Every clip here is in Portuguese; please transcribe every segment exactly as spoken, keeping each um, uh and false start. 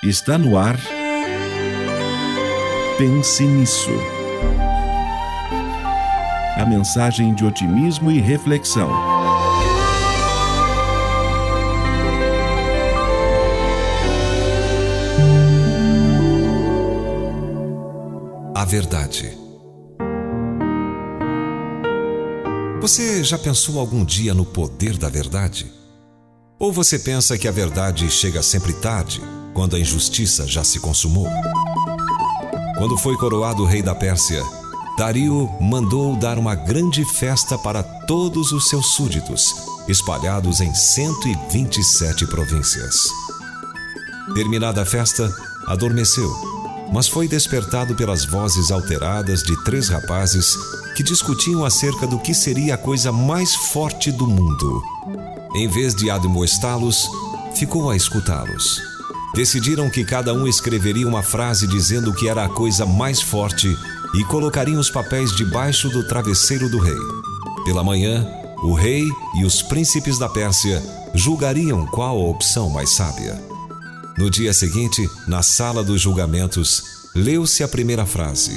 Está no ar. Pense nisso. A mensagem de otimismo e reflexão. A verdade. Você já pensou algum dia no poder da verdade? Ou você pensa que a verdade chega sempre tarde, quando a injustiça já se consumou? Quando foi coroado o rei da Pérsia, Dario mandou dar uma grande festa para todos os seus súditos, espalhados em cento e vinte e sete províncias. Terminada a festa, adormeceu, mas foi despertado pelas vozes alteradas de três rapazes que discutiam acerca do que seria a coisa mais forte do mundo. Em vez de admoestá-los, ficou a escutá-los. Decidiram que cada um escreveria uma frase dizendo que era a coisa mais forte e colocariam os papéis debaixo do travesseiro do rei. Pela manhã, o rei e os príncipes da Pérsia julgariam qual a opção mais sábia. No dia seguinte, na sala dos julgamentos, leu-se a primeira frase: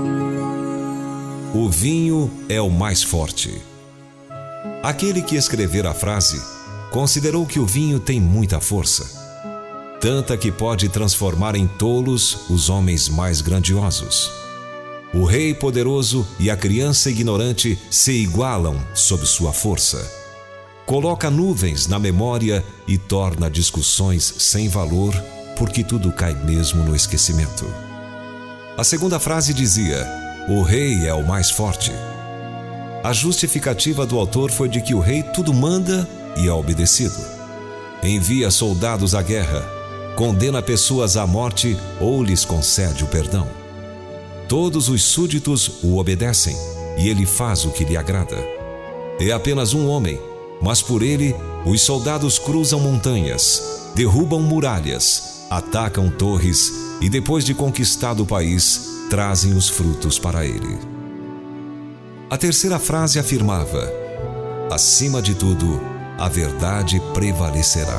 O vinho é o mais forte. Aquele que escrever a frase considerou que o vinho tem muita força, tanta que pode transformar em tolos os homens mais grandiosos. O rei poderoso e a criança ignorante se igualam sob sua força. Coloca nuvens na memória e torna discussões sem valor, porque tudo cai mesmo no esquecimento. A segunda frase dizia: O rei é o mais forte. A justificativa do autor foi de que o rei tudo manda e é obedecido. Envia soldados à guerra, condena pessoas à morte ou lhes concede o perdão. Todos os súditos o obedecem e ele faz o que lhe agrada. É apenas um homem, mas por ele os soldados cruzam montanhas, derrubam muralhas, atacam torres e depois de conquistado o país, trazem os frutos para ele. A terceira frase afirmava: Acima de tudo, a verdade prevalecerá.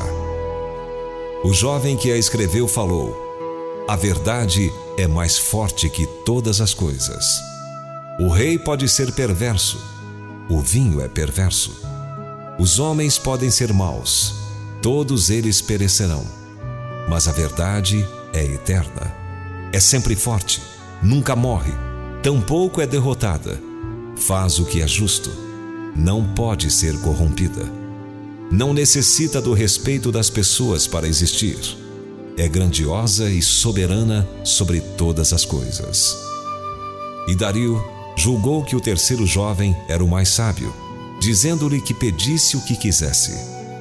O jovem que a escreveu falou: A verdade é mais forte que todas as coisas. O rei pode ser perverso, o vinho é perverso. Os homens podem ser maus, todos eles perecerão. Mas a verdade é eterna, é sempre forte, nunca morre, tampouco é derrotada. Faz o que é justo, não pode ser corrompida. Não necessita do respeito das pessoas para existir. É grandiosa e soberana sobre todas as coisas. E Dario julgou que o terceiro jovem era o mais sábio, dizendo-lhe que pedisse o que quisesse.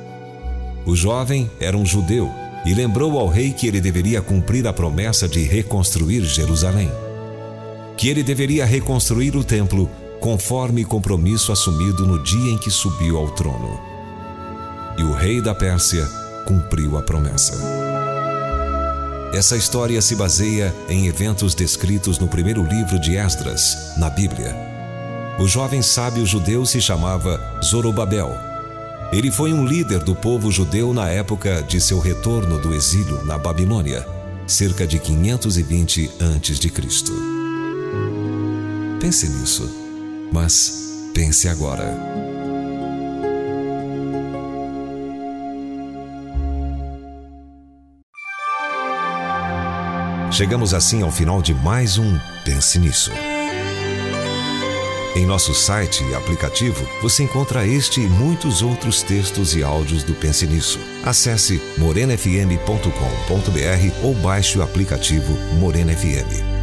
O jovem era um judeu e lembrou ao rei que ele deveria cumprir a promessa de reconstruir Jerusalém, que ele deveria reconstruir o templo conforme compromisso assumido no dia em que subiu ao trono. E o rei da Pérsia cumpriu a promessa. Essa história se baseia em eventos descritos no primeiro livro de Esdras, na Bíblia. O jovem sábio judeu se chamava Zorobabel. Ele foi um líder do povo judeu na época de seu retorno do exílio na Babilônia, cerca de quinhentos e vinte antes de Cristo. Pense nisso, mas pense agora. Chegamos assim ao final de mais um Pense Nisso. Em nosso site e aplicativo, você encontra este e muitos outros textos e áudios do Pense Nisso. Acesse morena f m ponto com ponto b r ou baixe o aplicativo Morena F M.